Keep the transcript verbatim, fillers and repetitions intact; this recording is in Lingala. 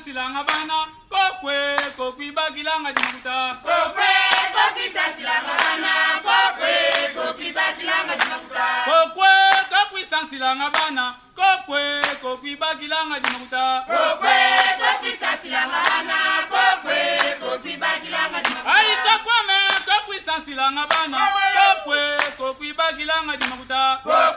silanga bana kokwe kokwi bagilanga dimakuta kokwe kokwi silanga bana kokwe kokwi bagilanga dimakuta kokwe kokwi silanga bana kokwe kokwi bagilanga dimakuta kokwe kokwi silanga bana kokwe kokwi bagilanga dimakuta ai kokwe me kokwi silanga bana kokwe kokwi bagilanga dimakuta